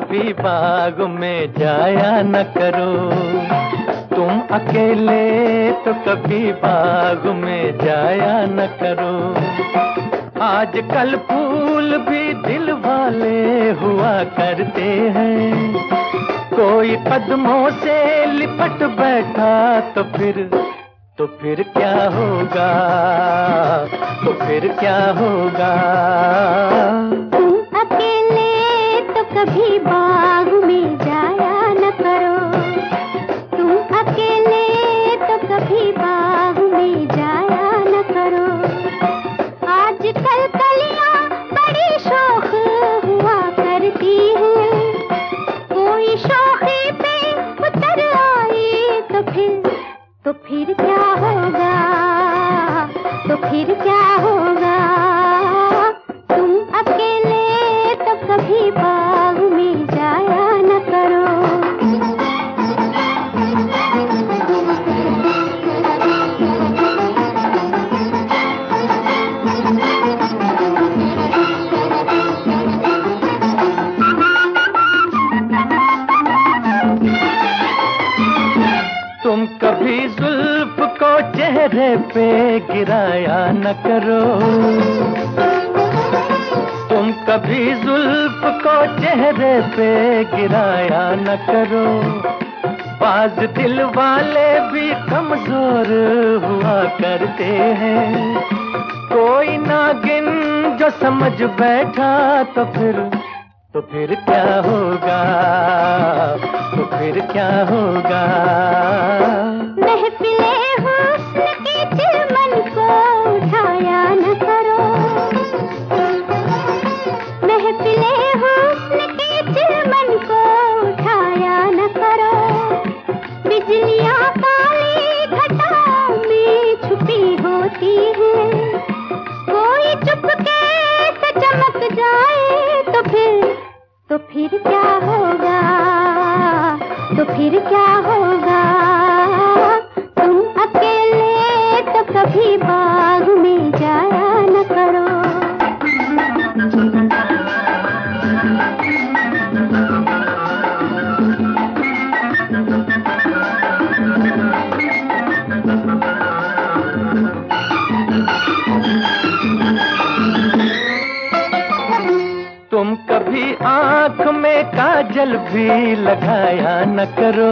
कभी बाग में जाया न करो। तुम अकेले तो कभी बाग में जाया न करो। आजकल फूल भी दिल वाले हुआ करते हैं। कोई कदमों से लिपट बैठा तो फिर क्या होगा, तो फिर क्या होगा। तुम अकेले तो कभी बाग में जाया न करो। तुम अकेले तो कभी बाग में जाया न करो। आजकल कलियां बड़ी शौक हुआ करती हैं। कोई शौखी पे उतर आए तो फिर क्या होगा, तो फिर क्या होगा। तुम अकेले तो कभी बाग में जाया न करो। तुम कभी जुल्फ को चेहरे पे गिराया न करो। तुम कभी जुल्फ को चेहरे पे गिराया न करो। बाज दिल वाले भी कमजोर हुआ करते हैं। कोई नागिन जो समझ बैठा तो फिर क्या होगा, तो फिर क्या होगा। महफिले हुस्न की चिलमन को उठाया न करो। महफिले हुस्न की चिलमन को उठाया न करो। बिजलियां काली घटाओं में छुपी होती हैं। कोई चुपके से चमक जाए तो फिर क्या होगा, तो फिर क्या होगा। तुम अकेले तो कभी बाग में जाया न करो। तुम कभी आँख में काजल भी लगाया न करो।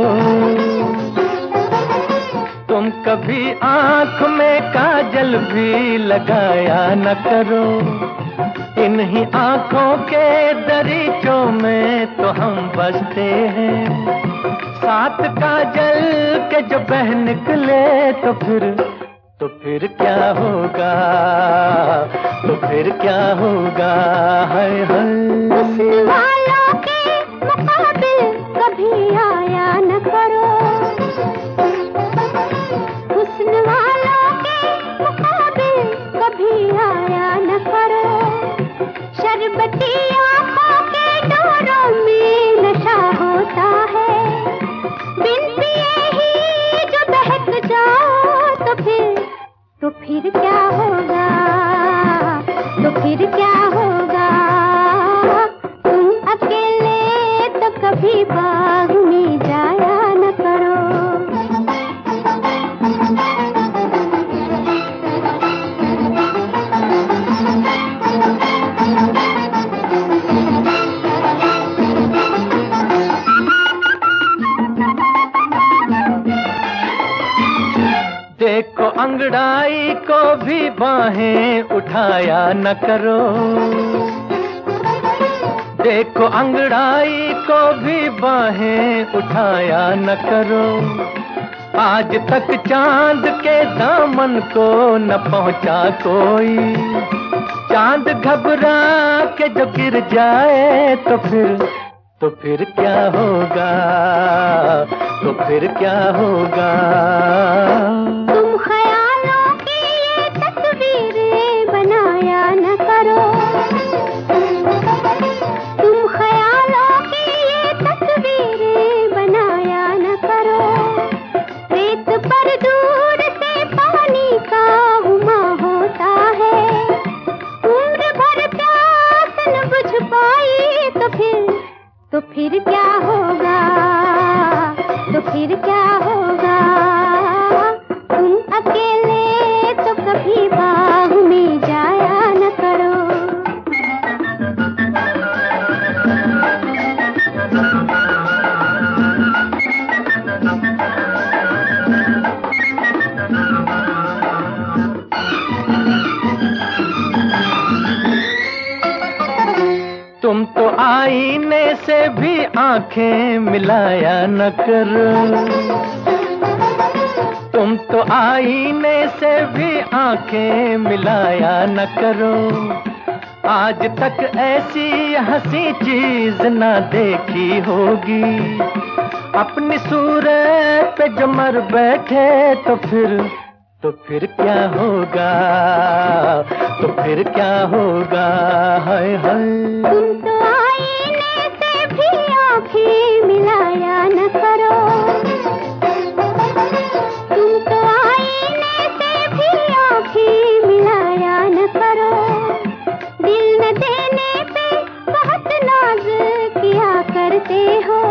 तुम कभी आँख में काजल भी लगाया न करो। इन्हीं आँखों के दरीचों में तो हम बसते हैं। साथ काजल के जो बह निकले तो फिर क्या होगा, तो फिर क्या होगा। हाय हाय। हुस्न वालों के मुकाबिल कभी आया न करो। हुस्न वालों के मुकाबिल कभी आया न करो। शरबती आंखों के डोरों में नशा होता है। बिन पिए ही जो बहक जाओ तो फिर क्या होगा, तो फिर क्या होगा। तुम अकेले तो कभी बाग में जाया न करो। देखो अंगड़ाई को भी बाहें उठाया न करो। देखो अंगड़ाई को भी बाहें उठाया न करो। आज तक चांद के दामन को न पहुंचा कोई। चांद घबरा के जो गिर जाए तो फिर क्या होगा, तो फिर क्या होगा। तुम ख्यालों की ये तस्वीरें बनाया न करो। तुम ख्यालों की ये तस्वीरें बनाया न करो। रेत पर दूर से पानी का घुमा होता है। उम्र भर प्यास न बुझ पाई तो फिर क्या होगा, तो फिर क्या होगा। तुम अकेले तो कभी बाग में जाया न करो। तुम तो आईने से भी आंखें मिलाया न करो। तुम तो आईने से भी आंखें मिलाया न करो। आज तक ऐसी हंसी चीज न देखी होगी। अपनी सूरत पे जो मर बैठे तो फिर क्या होगा, तो फिर क्या होगा। हाय हाय। तुम तो आईने से भी आंखें मिलाया न करो। तुम तो आईने से भी आंखें मिलाया न करो। दिल न देने पे बहुत नाज किया करते हो।